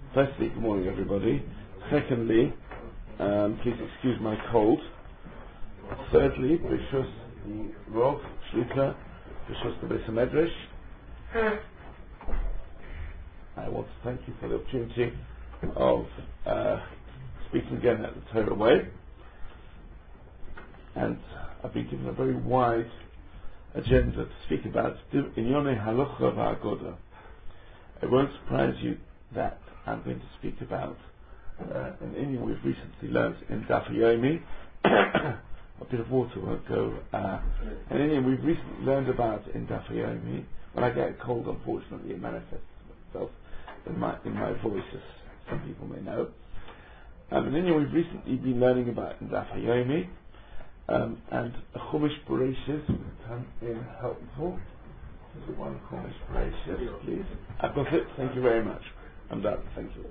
Firstly, good morning everybody. Secondly, please excuse my cold. Thirdly, Bishus the Rov Shlita, Bishus the Beis HaMedrash. I want to thank you for the opportunity of speaking again at the Torah Way. And I've been given a very wide agenda to speak about Inyonei Halacha v'Agoda. It won't surprise you that I'm going to speak about an Indian we've recently learned in Daf Yomi. A bit of water won't go. An Indian we've recently learned about in Daf Yomi. When I get a cold, unfortunately, it manifests itself in my voice, as some people may know. An Indian we've recently been learning about in Daf Yomi. And a Chumash Bereshis come in helpful. Is it one Chumash Bereshis, please? I've got it. Thank you very much. I'm done. Thank you.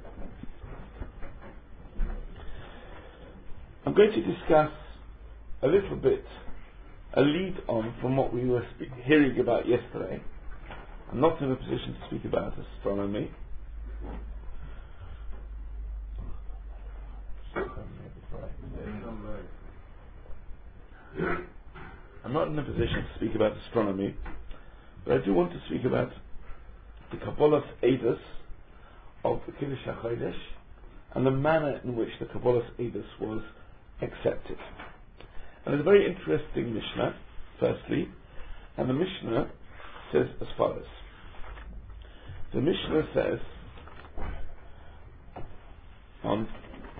I'm going to discuss a little bit, a lead on from what we were hearing about yesterday. I'm not in a position to speak about astronomy. I'm not in a position to speak about astronomy, but I do want to speak about the Kabbalah's Eidos of the Kiddush HaChodesh and the manner in which the Kabbalah's Eidos was accepted. And there's a very interesting Mishnah, firstly, and the Mishnah says as follows. The Mishnah says on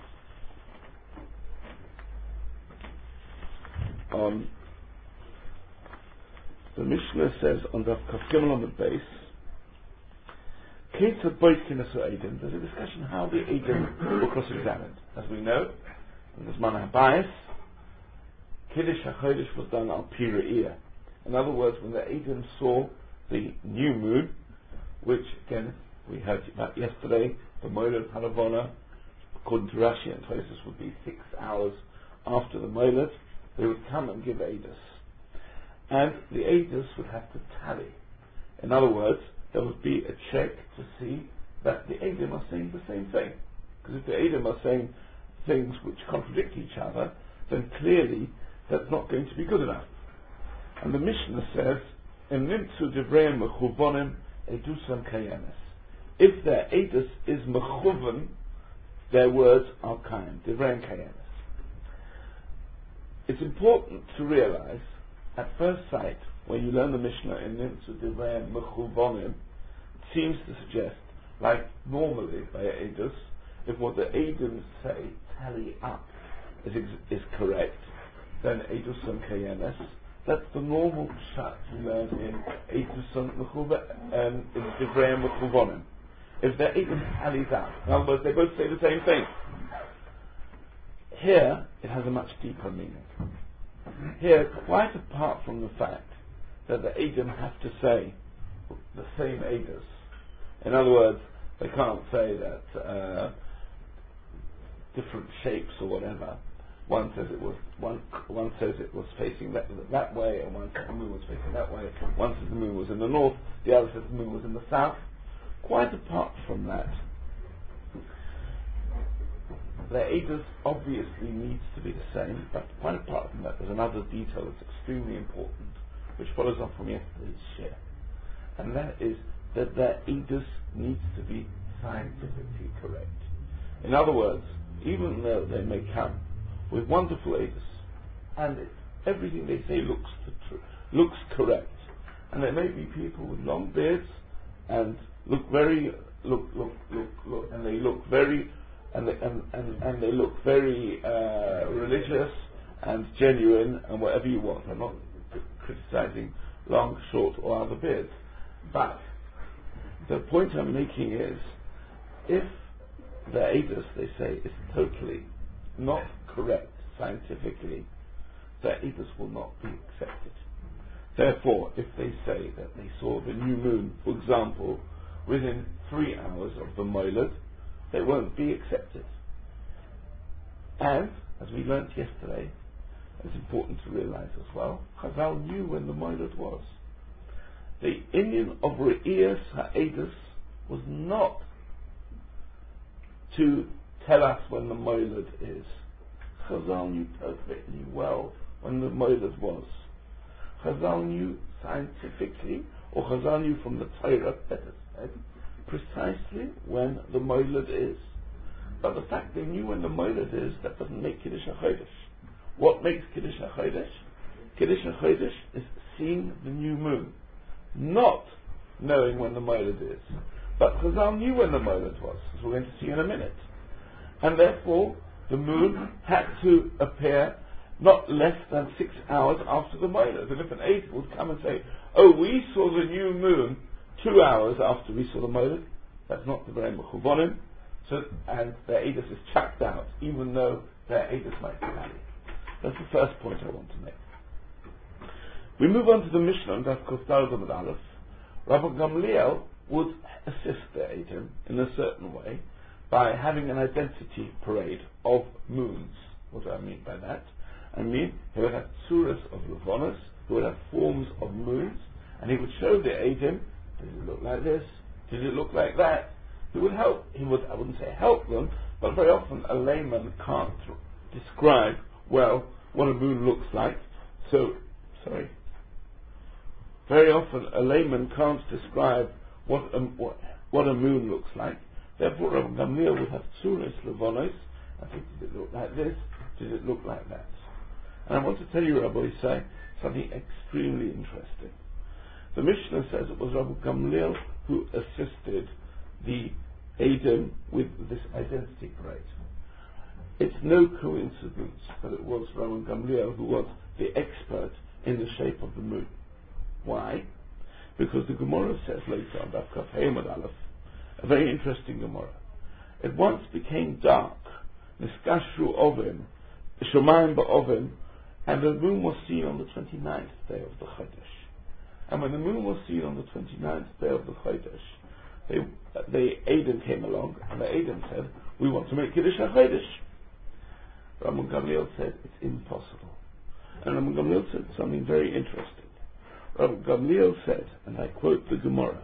the Mishnah says on the Kaf Gimel on the base, there's a discussion how the Eidim were cross-examined. As we know, in the Zman HaBayis, Kiddush HaChodesh was done al pi re'iyah. In other words, when the Eidim saw the new moon, which again we heard about yesterday, the Moilad Halavona, according to Rashi and Tosfos, would be 6 hours after the Moilad, they would come and give Eidos. And the Eidos would have to tally. In other words, there would be a check to see that the Eidim are saying the same thing. Because if the Eidim are saying things which contradict each other, then clearly that's not going to be good enough. And the Mishnah says, "In nimtzu divreim mechuvonim edusam kayemes." If their Eidos is mechuvan, their words are kaim, divreim kayemes. It's important to realize, at first sight, when you learn the Mishnah in Nimtzu Divreim Mechuvonim, it seems to suggest, like normally by Eidos, if what the Eidim say tally up is correct, then Eidusam Kayemes. That's the normal pshat you learn in Eidusam in Divreim Mechuvonim. If the Eidim tallies up, in other words, they both say the same thing. Here, it has a much deeper meaning. Here, quite apart from the fact that the Eidim have to say the same Eidos. In other words, they can't say that different shapes or whatever. One says it was facing that way, and one says the moon was facing that way. One says the moon was in the north, the other says the moon was in the south. Quite apart from that, the Eidos obviously needs to be the same, but quite apart from that, there's another detail that's extremely important, which follows on from yesterday's share. And that is that their Eidos needs to be scientifically correct. In other words, even though they may come with wonderful Eidos, and everything they say looks correct, and there may be people with long beards and and they look very religious and genuine and whatever you want. I'm not criticizing long, short or other beards. But the point I'm making is, if the Eidos, they say, is totally not correct scientifically, the Eidos will not be accepted. Therefore, if they say that they saw the new moon, for example, within 3 hours of the Moilad, they won't be accepted. And, as we learnt yesterday, it's important to realize as well, Chazal knew when the Moilad was. The Indian of Re'iyas HaEdos was not to tell us when the Moiled is. Chazal knew perfectly well when the Moiled was. Chazal knew scientifically, or Chazal knew from the Torah, better said, precisely when the Moiled is. But the fact they knew when the Moiled is, that doesn't make Kiddush HaChodesh. What makes Kiddush HaChodesh? Kiddush HaChodesh is seeing the new moon, not knowing when the Moiled is. But Chazal knew when the Moiled was, as we're going to see in a minute. And therefore, the moon had to appear not less than 6 hours after the Moiled. And if an Eid would come and say, oh, we saw the new moon 2 hours after we saw the Moiled, that's not the very Mechuvonim, so, and their Eidus is chucked out, even though their Eidus might be valid. That's the first point I want to make. We move on to the Mishnah, and that's Kostal Gomad Aleph. Rabbi Gamliel would assist the Eidim in a certain way by having an identity parade of moons. What do I mean by that? I mean, he would have tsuras of Levonos, he would have forms of moons, and he would show the Eidim, did it look like this? Did it look like that? He would help, I wouldn't say help them, but very often a layman can't describe, well, what a moon looks like. Very often a layman can't describe what a moon looks like. Therefore, Rabbi Gamliel would have tsuras, levonos, I think, did it look like this? Did it look like that? And I want to tell you, Rabbi Isai, something extremely interesting. The Mishnah says it was Rabbi Gamliel who assisted the Eidim with this identity parade. It's no coincidence that it was Rabbi Gamliel who was the expert in the shape of the moon. Why? Because the Gemara says later on Daf Kaf Hey Amud Aleph, a very interesting Gemara. It once became dark, Niskashru Ovim, Shomayim Ba'ovim, and the moon was seen on the 29th day of the Chodesh. And when the moon was seen on the 29th day of the Chodesh, the Eidim came along, and the Eidim said, we want to make Kiddush HaChodesh. Rabbi Gamliel said, it's impossible. And Rabbi Gamliel said something very interesting. Rabbi Gamliel said, and I quote the Gemara,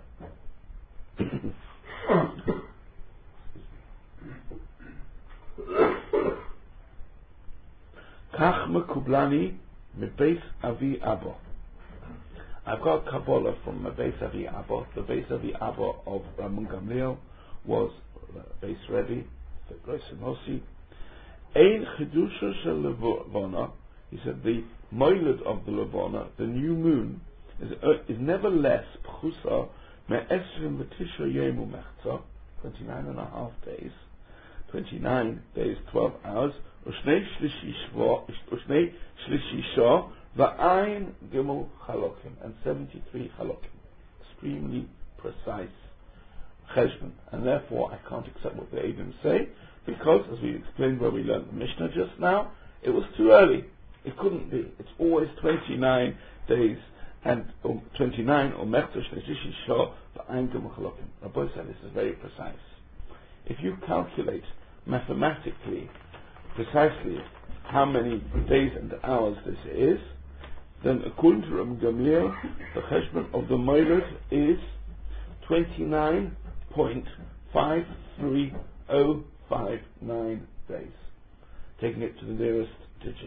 Kach mekublani mebeis avi abo. I've got Kabbalah from Beis Avi Abba. The Beis Avi Abba of Rabbi Gamliel was Beis Rebbe, the Gross Mosi. Ein chedusha shel levona. He said the moiled of the levona, the new moon, is never less pchusa me'esrim v'tisha yemu mechza, 29.5 days, 29 days, 12 hours, Ushnei shlishi shah, Va'ayin Gimel Chalokim, and 73 Chalokim. Extremely precise cheshbon. And therefore I can't accept what the Eidim say, because, as we explained where we learned the Mishnah just now, it was too early. It couldn't be. It's always 29 days, and 29, or Mechta Shlishi Shah, Va'ayin Gimel Chalokim. Rabbi said this is very precise. If you calculate mathematically, precisely, how many days and hours this is, then according to Rabbi Gamliel, the cheshbon of the moiled is 29.53059 days, taking it to the nearest digit.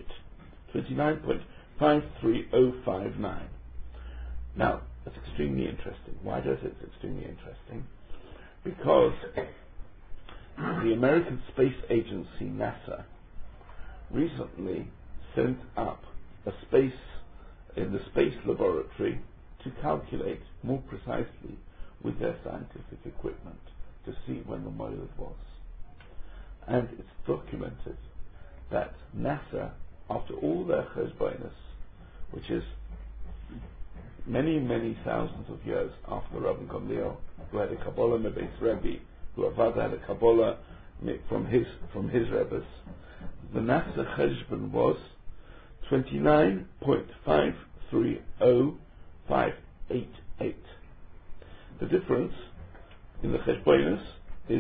29.53059. Now, that's extremely interesting. Why does it? It's extremely interesting because the American Space Agency, NASA, recently sent up in the space laboratory to calculate more precisely with their scientific equipment to see when the moiled was. And it's documented that NASA, after all their cheshbonos, which is many, many thousands of years after Rabbi Gamliel, who had a Kabbalah Mebeis Rebbe, who Avad had a Kabbalah from his Rebbes, the NASA cheshbon was 29.530588. The difference in the cheshbonos is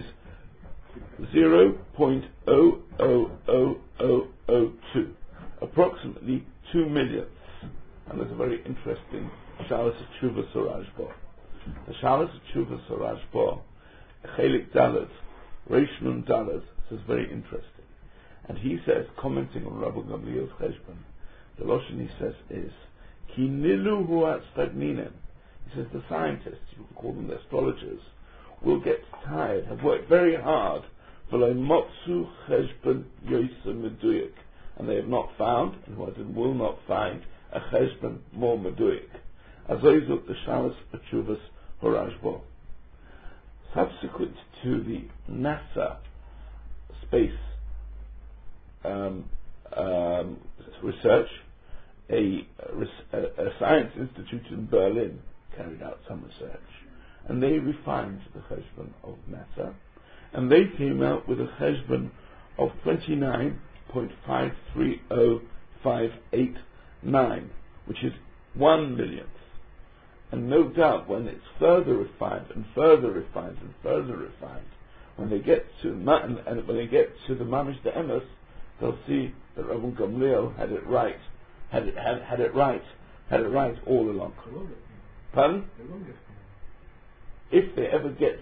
0.00002, approximately 2 millionths. And there's a very interesting Shalas Tshuva Soraj Bo. The Shalas Tshuva Soraj Bo, Chelik Dalet, Reish Nun Daled, this is very interesting. And he says, commenting on Rabbi Gamliel's Cheshbon, the Lashon he says is, Ki nilu huat stagninem. He says the scientists, you can call them the astrologers, will get tired, have worked very hard, v'lo motzu cheshbon yoyse meduyik, and they have not found, and will not find, a cheshbon more meduyik. Azoizuk the shalas achuvas horajbo. Subsequent to the NASA space research, a science institute in Berlin carried out some research, and they refined the cheshbon of NASA, and they came out with a cheshbon of 29.530589, which is 1 millionth. And no doubt, when it's further refined and further refined and further refined, when they get to when they get to the Mamish the Emes, they'll see that Rabbi Gamliel had it right, had it right all along. Pardon? If they ever get,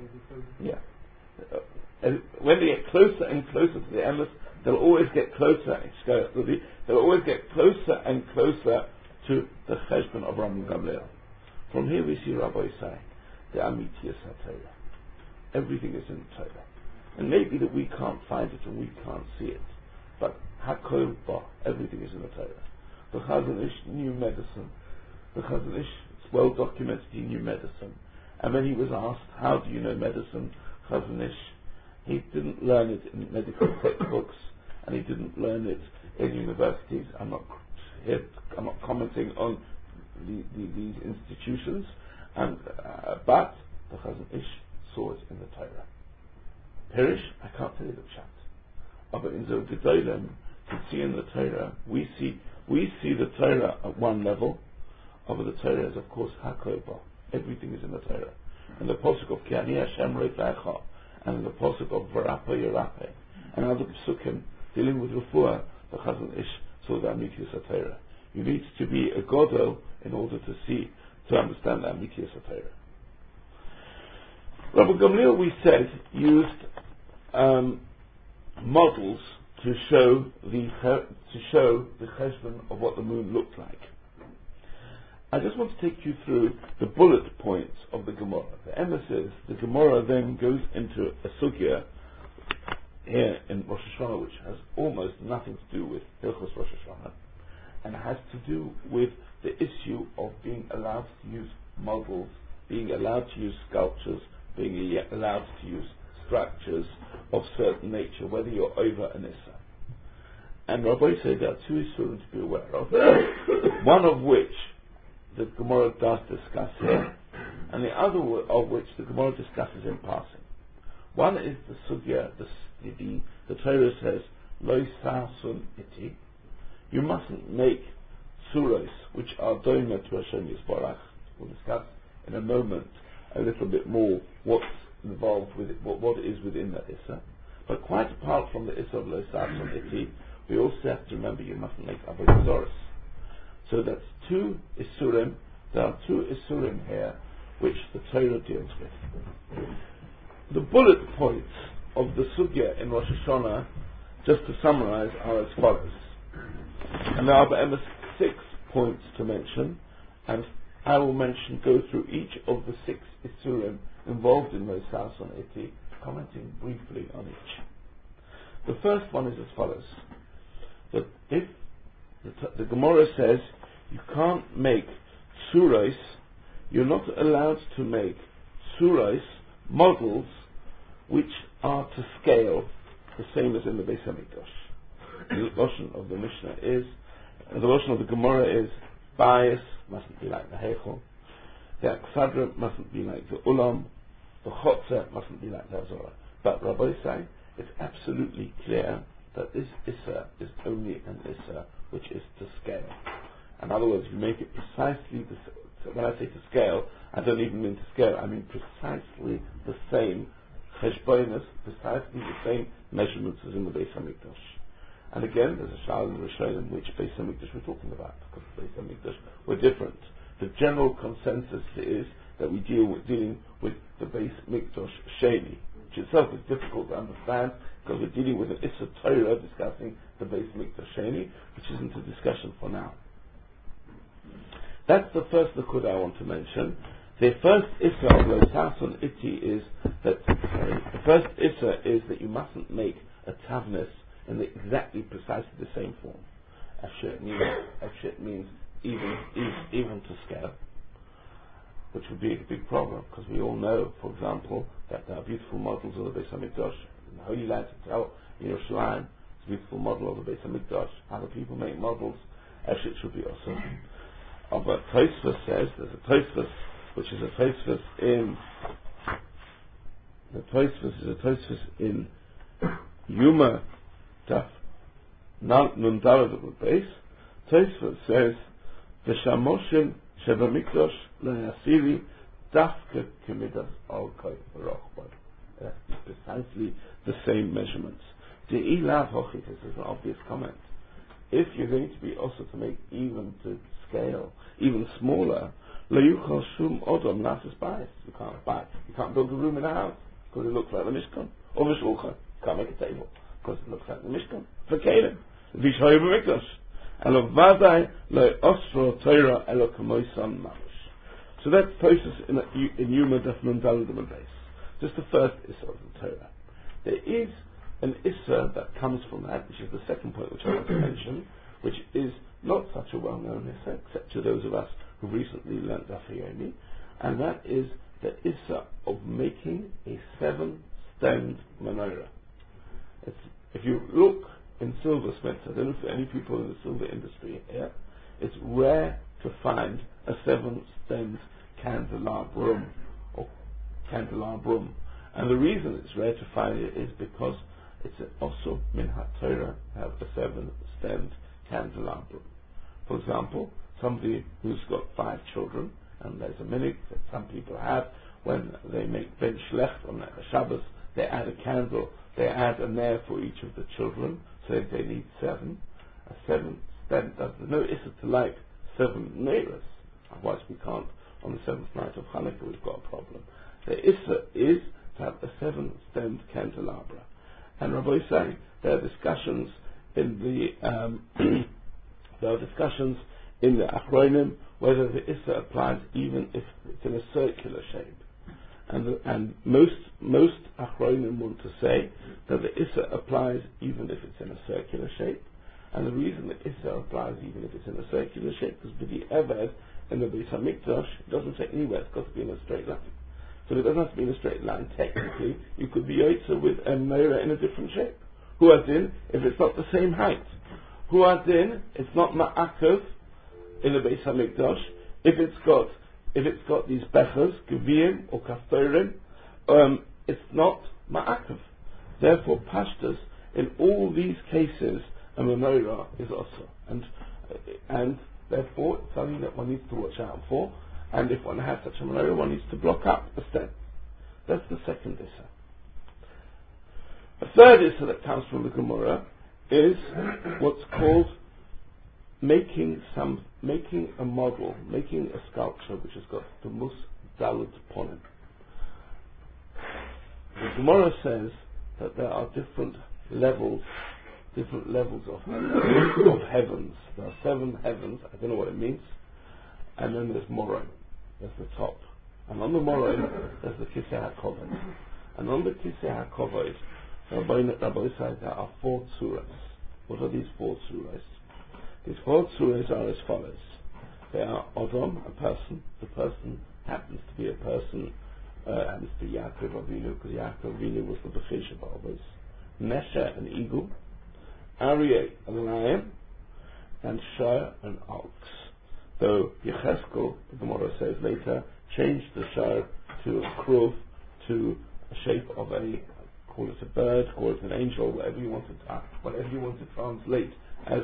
when they get closer and closer to the Emes, they'll always get closer. They'll always get closer and closer to the cheshbon of Rabbi Gamliel. From here we see Rabbi saying, the Amitiyas HaTorah. Everything is in the Torah. And maybe that we can't find it and we can't see it. But Hakol Ba, everything is in the Torah. The Chazon Ish knew medicine. The Chazon Ish, it's well documented, he knew medicine. And when he was asked, how do you know medicine, Chazon Ish, he didn't learn it in medical textbooks, and he didn't learn it in universities. I'm not commenting on these institutions, but the Chazon Ish saw it in the Torah. Pirish, I can't tell you the pshat. But in the Gedolim, you see in the Torah, we see the Torah at one level. But the Torah is, of course, Hakol Ba. Everything is in the Torah. And the pasuk of Ki Ani Hashem Reitlecha, and the pasuk of V'rapa Yerape, and other psukim dealing with refuah, the Chazon Ish saw the Amitiyas HaTorah. You need to be a Godel in order to understand the Amitiyas HaTorah. Rabbi Gamliel, we said, used models to show the cheshbon of what the moon looked like. I just want to take you through the bullet points of the Gemara. The Emes is, the Gemara then goes into a sugya here in Rosh Hashanah, which has almost nothing to do with Hilchos Rosh Hashanah, and has to do with the issue of being allowed to use models, being allowed to use sculptures, being allowed to use structures of certain nature, whether you're over an Issa. And Rabbi said there are two Isurim to be aware of, one of which the Gemara does discuss here, and the other of which the Gemara discusses in passing. One is the Sugya, the Torah says, Lo Sasun Iti, you mustn't make suros which are doima to Hashem Yisbarach. We'll discuss in a moment a little bit more what's involved with it, what is within that Issa. But quite apart from the Issa of Lo Sasun Iti, we also have to remember you mustn't make Avodah Zarah. So that's two Isurim. There are two Isurim here which the Torah deals with. The bullet points of the Sugya in Rosh Hashanah, just to summarize, are as follows. And there are 6 points to mention, and I will go through each of the 6 Isurim involved in Lo Sasun Iti, commenting briefly on each. The first one is as follows. That if the Gemara says you can't make suros, you're not allowed to make suros, models, which are to scale, the same as in the Beis Hamikdash. The Lashon of the Mishnah is, the Lashon of the Gemara is, bias mustn't be like the Heichel, the Aksadra mustn't be like the Ulam, the Chotzer mustn't be like the Azorah. But Rabbi say, it's absolutely clear that this Issa is only an Issa which is to scale. In other words, you make it precisely when I say to scale, I don't even mean to scale, I mean precisely the same cheshbonos, precisely the same measurements as in the Beis Hamikdash. And again, there's a shal in the Rishonim which Beis Hamikdash we're talking about, because Beis Hamikdash were different. The general consensus is that we're dealing with the Beis Hamikdash Sheni. which itself is difficult to understand because we're dealing with an Issa Torah discussing the Beis Mikdash Sheni, which isn't a discussion for now. That's the first likud I want to mention. The first Issa of Lotasun Iti is that the first Issa is that you mustn't make a tavnis in exactly precisely the same form. Afshit means even to scale, which would be a big problem because we all know, for example, that there are beautiful models of the Beis Hamikdash in the Holy Land itself, in Yerushalayim. It's a beautiful model of the Beis Hamikdash. How do people make models? Afshit should be also. But Tosfos says there's a Tosfos which is a Tosfos in the Tosfos is a Tosfos in Yuma Daf Nun Daled of the base. Tosfos says V'shamoshim Sheba Mikdash Le'asiri Dafka Kemidas Al Koy Baruch. Precisely the same measurements. De'ilav Hochit is an obvious comment. If you're going to be also to make even to scale, even smaller, Le'yuchal Shum Odom Nasis Bayis. You can't buy. You can't build a room in a house because it looks like the Mishkan. Or Mishulchan. You can't make a table because it looks like the Mishkan. For Kalim. Vishoy B'Mikdash. Elo Vadai Le'osro Torah Elo Kamoisan Mamish. So that's process in Yuma Daf Nun Daled Amud Beis. Just the first Issa of the Torah. There is an Issa that comes from that, which is the second point which I want to mention, which is not such a well-known Issa, except to those of us who recently learnt Daf Yomi, and that is the Issa of making a 7-stemmed menorah. If you look in silversmiths, I don't know if there are any people in the silver industry here, it's rare to find a 7-stemmed candelabrum, or candelabrum. And the reason it's rare to find it is because it's also min ha-Torah to have a 7-stemmed candelabrum. For example, somebody who's got 5 children, and there's a minute that some people have, when they make ben shlecht on Shabbos, they add a candle, they add a nair for each of the children, so they need 7. A 7-stem, there's no issa to light 7 neiras, otherwise we can't, on the 7th night of Hanukkah we've got a problem. The issa is to have a 7-stemmed candelabra. And Rabbi saying there are discussions in the Achronim whether the Issa applies even if it's in a circular shape. And most Achronim want to say that the Issa applies even if it's in a circular shape. And the reason that Issa applies even if it's in a circular shape is because the Eved in the Beis HaMikdash doesn't say anywhere, it's got to be in a straight line. So it doesn't have to be in a straight line. Technically, you could be Yotzer with a menorah in a different shape. Huadin, if it's not the same height. Huadin, it's not ma'akav in the Beis HaMikdash. If it's got these bechers, gevim or kaftorim, it's not ma'akav. Therefore, pashtas, in all these cases, a menorah is also. And therefore, it's something that one needs to watch out for. And if one has such a menorah, one needs to block up a stem. That's the second Issa. A third Issa that comes from the Gemara is what's called making a model, making a sculpture which has got the mus daled ponim. The Gemara says that there are different levels of heavens. There are 7 heavens, I don't know what it means, and then there's Moron. That's the top. And on the Moron, there's the Kisei HaKovod. And on the Kisei HaKovod, Rabbi said there are 4 tzuras. What are these 4 tzuras? These 4 tzuras are as follows. They are Odom, a person. The person happens to be a person, happens to be Yaakov Avinu, because Yaakov Avinu was the Bechish of Avos. Nesha, an eagle. Aryeh, a lion. And Shar, an ox. Though Yecheskel, the Gemara says later, changed the shar to a kruv, to a shape of a, call it a bird, call it an angel, whatever you want to translate as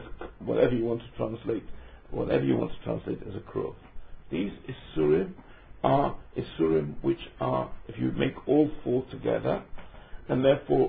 a kruv. These Isurim are Isurim which are, if you make all 4 together, and therefore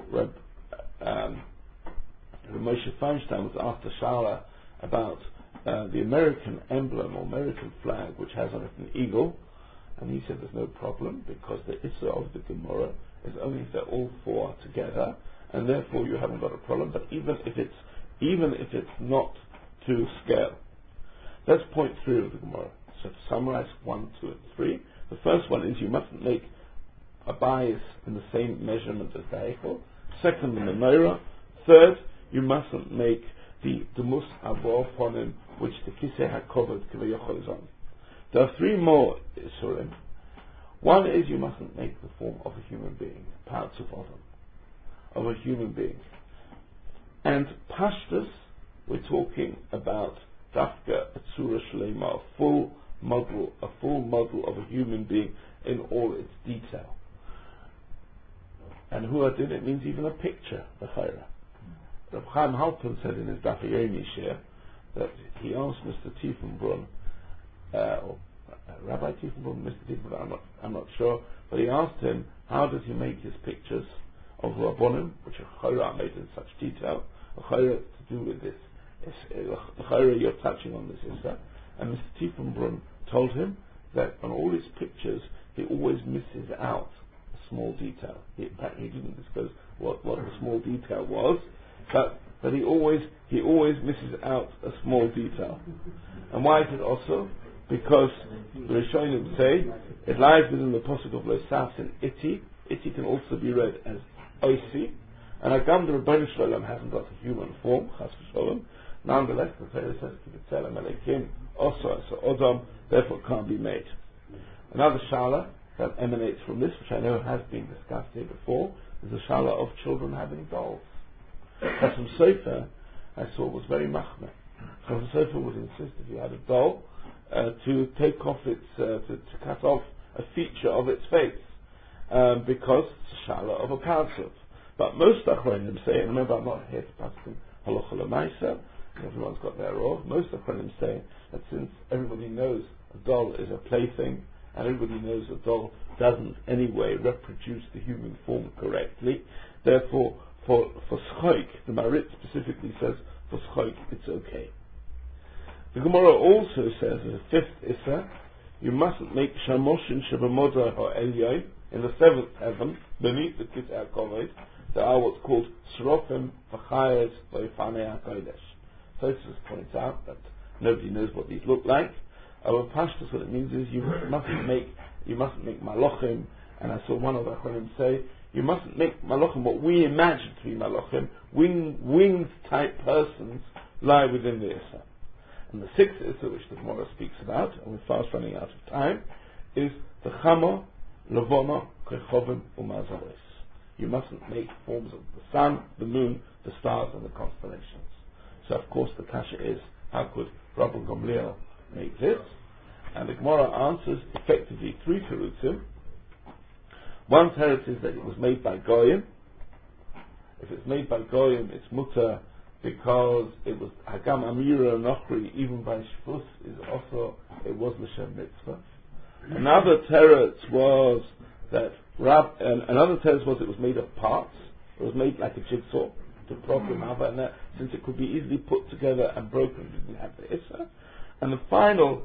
Moshe Feinstein was asked a Shala about the American emblem or American flag which has on it an eagle, and he said there's no problem because the Issa of the Gemara is only if they're all four together, and therefore you haven't got a problem. But even if it's not to scale, that's point 3 of the Gemara. So to summarize 1, 2, and 3, the first one is you mustn't make a bias in the same measurement as the Eichel. Second, the menorah. Third, you mustn't make the mus abo upon him, which the kiseh had covered kivayachol is on. There are 3 more isurim. One is you mustn't make the form of a human being, parts of Adam, of a human being. And pashtus, we're talking about dafka atzura shlema, a full model of a human being in all its detail. And huadin, it means even a picture, the chayra. Reb Chaim Halpern said in his Daf Yomi shir that he asked Mr. Tiefenbrunn, or Rabbi Tiefenbrunn, Mr. Tiefenbrunn, I'm not sure, but he asked him, how does he make his pictures of Rabbonim, which a chayra made in such detail, a chayra to do with this, the chayra you're touching on this Issa, and Mr. Tiefenbrunn told him that on all his pictures he always misses out a small detail. He didn't disclose what the small detail was, but he always misses out a small detail. And why is it also? Because the Rishonim say it lies within the posuk of Losas and Iti. Iti can also be read as Oisi. And Agam the Rebbeinu Shalom hasn't got a human form, Chas v'Sholom. Nonetheless, the Torah says Kibitzel Amalekim also, so Odom therefore can't be made. Another shala that emanates from this, which I know has been discussed here before, is the shala of children having dolls. Chasam Sofer, I saw, was very machmir. Chasam Sofer would insist if you had a doll to take off its, to cut off a feature of its face, because it's a shala of a parasut. But most Achronim say, and remember I'm not here to pass them halacha l'maisa, everyone's got their role. Most Achronim say that since everybody knows a doll is a plaything, and everybody knows a doll doesn't anyway reproduce the human form correctly, therefore for schoik, the Marit specifically says for schoik it's okay. The Gemara also says as a 5th issa, you mustn't make shamoshin shabamoda or elyoy in the 7th heaven beneath the Kisei HaKovod. There are what's called srofim v'chayes v'yifanei HaKodesh. Tosfos points out that nobody knows what these look like. Our pashtus, what it means is you mustn't make malochim, and I saw one of the Achronim say you mustn't make malochim what we imagine to be malochim, winged type persons lie within the Issa. And the 6th Issa, which the Gemara speaks about, and we're fast running out of time, is the chama, levona, kechovim, umazaris. You mustn't make forms of the sun, the moon, the stars, and the constellations. So of course the kasha is, how could Rabbi Gamliel make this? And the Gemara answers effectively 3 terutzim. One teretz is that it was made by Goyim. If it's made by Goyim, it's mutter because it was Hagam Amira Nochri, even by Shvus, is also, it was L'Shem Mitzvah. Another teretz was that it was made of parts. It was made like a jigsaw to program and that, since it could be easily put together and broken, it didn't have the Issa. And the final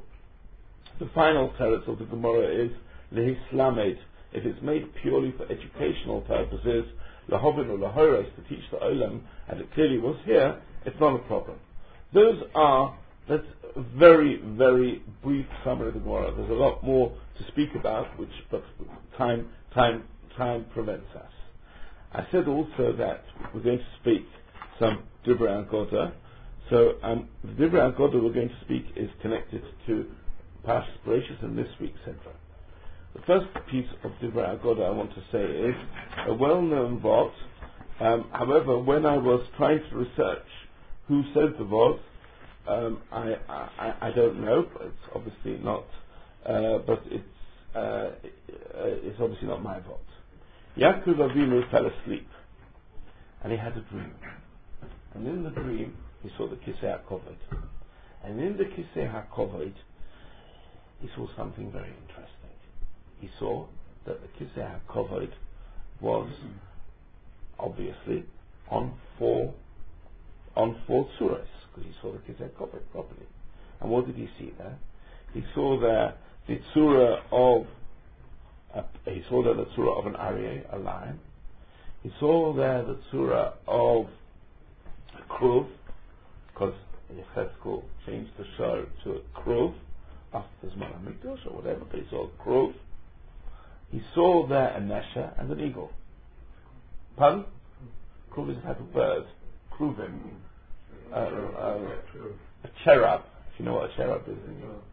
teretz of the Gemara is lehislamed. If it's made purely for educational purposes, lahovin or lahoros, to teach the olam, and it clearly was here, it's not a problem. That's a very, very brief summary of the Gemara. There's a lot more to speak about, but time prevents us. I said also that we're going to speak some Divrei Agoda. So the Divrei Agoda we're going to speak is connected to Parshas Bereishis and this week's Sedra. The first piece of Divrei Agoda I want to say is a well-known vort. However, when I was trying to research who said the vort, I don't know. But it's obviously not. It's obviously not my vort. Yaakov Avinu fell asleep, and he had a dream. And in the dream, he saw the Kisei HaKovod. And in the Kisei HaKovod, he saw something very interesting. He saw that the Kisei HaKovod was obviously on four tzuras, because he saw the Kisei HaKovod properly. And what did he see there? He saw there the tzura of he saw there the tzura of an aryeh, a lion. He saw there the tzura of a kruv, because Yechezkel changed the shor to a kruv after Zman HaMikdash or whatever, but he saw a kruv. He saw there a nesher and an eagle. Pardon? Kruv is a type of bird. Kruvim. A cherub. If you know what a cherub is.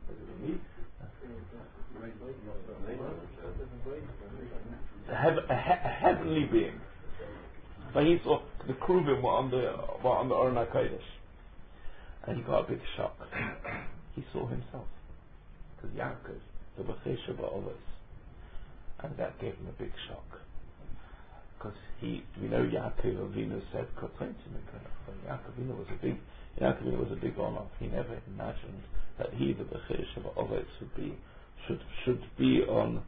A heavenly being. But he saw the Kruvim were on the Aron HaKodesh. And he got a big shock. He saw himself. Because Yaakov, the Bechesha Ba'olos. And that gave him a big shock. Because we know Yaakov Avinu said, Yaakov Avinu was a big honor. He never imagined that he, the Bechesha Ba'olos, should be on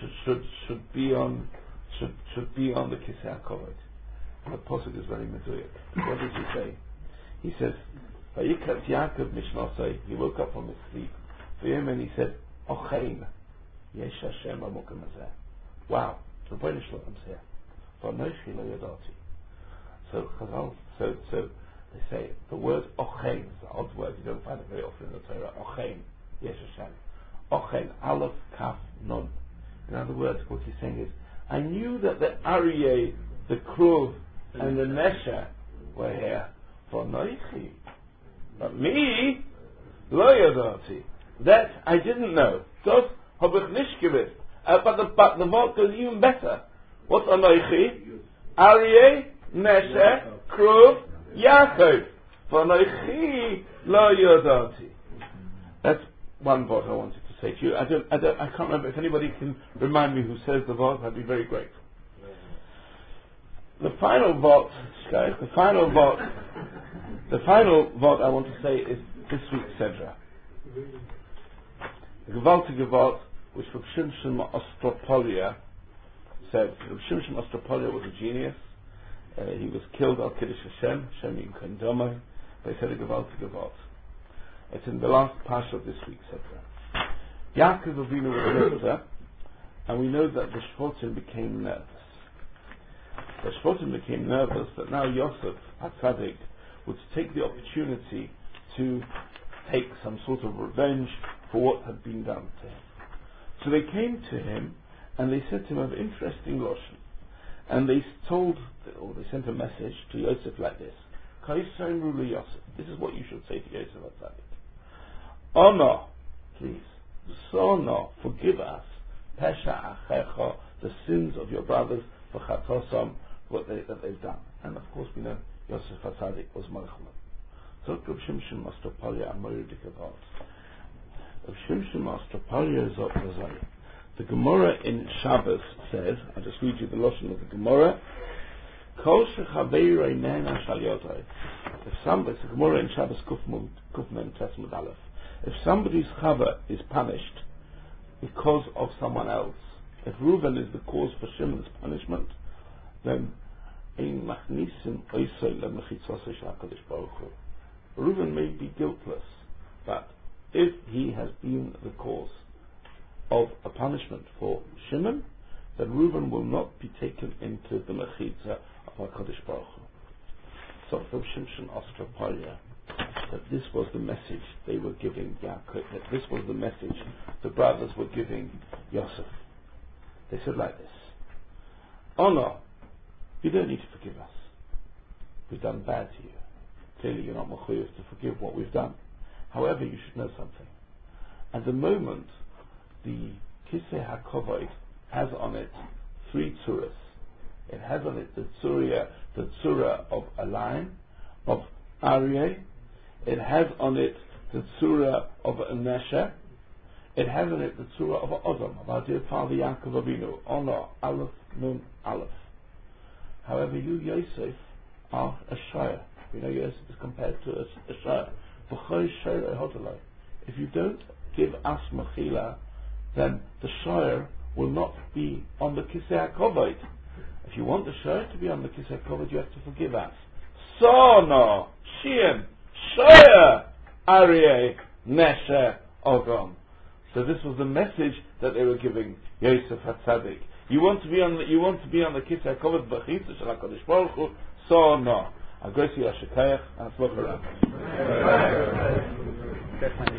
the Kisei HaKovod. And the Pasuk is very meduyek. What does he say? He says, Vayikrat Yaakov Mishnasai, he woke up from his sleep. And he said, Ochein, Yesh Hashem Amukim Hazeh. Wow, the British Shalom's here. Vanoichi Lo Yadati. So they say the word Ochein is an odd word. You don't find it very often in the Torah. Ochein, Yesh Hashem. Ochein, Aleph, Kaf, Nun. In other words, what he's saying is, I knew that the Aryeh, the Kruv, and the Nesher were here. Vanoichi. But me, Lo Yadati. That I didn't know. But the vote goes even better. What's Anoichi? Aryeh, Nesher, Kruv, Yaakov. V'anoichi lo yodati. That's one vote I wanted to say to you. I can't remember. If anybody can remind me who says the vote, I'd be very grateful. The final vote I want to say is this week's Sedra. The gewaltige vote which Rav Shimshon Ostropolia said. Rav Shimshon Ostropolia was a genius. He was killed al Kiddush Hashem, Shem Yimken Domai. They said a gewaltige vote. It's in the last parsha of this week's Sedra. Yaakov Avinu was a minister, and we know that the Shvotim became nervous. The Shvotim became nervous that now Yosef HaTzadik would take the opportunity to take some sort of revenge for what had been done to him. So they came to him and they said to him, an interesting lashon, and they sent a message to Yosef like this: Yosef, this is what you should say to Yosef HaTzadik. Ono, please, Sono, forgive us, Pesha Achecha, the sins of your brothers, for Chatosam, that they've done. And of course we know Yosef HaTzadik was Malchman. So Rav Shimshon Ostropolia and Moiridik Avot. Rav Shimshon Ostropolia is up to say. The Gemara in Shabbos says, I'll just read you the lashon of the Gemara. Kol shechaveirei nehena shal yodai. It's a Gemara in Shabbos Kufmen Tesmud Aleph. If somebody's chava is punished because of someone else, if Reuven is the cause for Shimon's punishment, then ein machnisim oisei lemechitzosei shel HaKadosh Baruch Hu. Reuven may be guiltless, but if he has been the cause of a punishment for Shimon, then Reuven will not be taken into the mechitza of HaKadosh Baruch Hu. So from Shimshon Ostropolia, that this was the message they were giving Yaakov, that this was the message the brothers were giving Yosef. They said like this: Oh no, you don't need to forgive us. We've done bad to you. Clearly you're not mechuyev to forgive what we've done. However, you should know something. At the moment, the Kisei HaKovod has on it 3 tzuras. It has on it the tzura of a lion, of Aryeh. It has on it the tzura of a nesher. It has on it the tzura of an Odom, of our dear father Yaakov Avinu. Ono, Aleph, Nun, Aleph. However, you, Yosef, are a shayr. We know Yosef is compared to a shayr. If you don't give us mechila, then the shayr will not be on the Kisei HaKovod. If you want the shayr to be on the Kisei HaKovod, you have to forgive us. Sono, Shien, Shayr, Aryeh, Nesher, Ogom. So So this was the message that they were giving Yosef HaTzadik. You want to be on the Kisei HaKavod B'Chitza Shel HaKadosh Baruch Hu, so no. Agosi Yashikayach, and Atzloch Harab.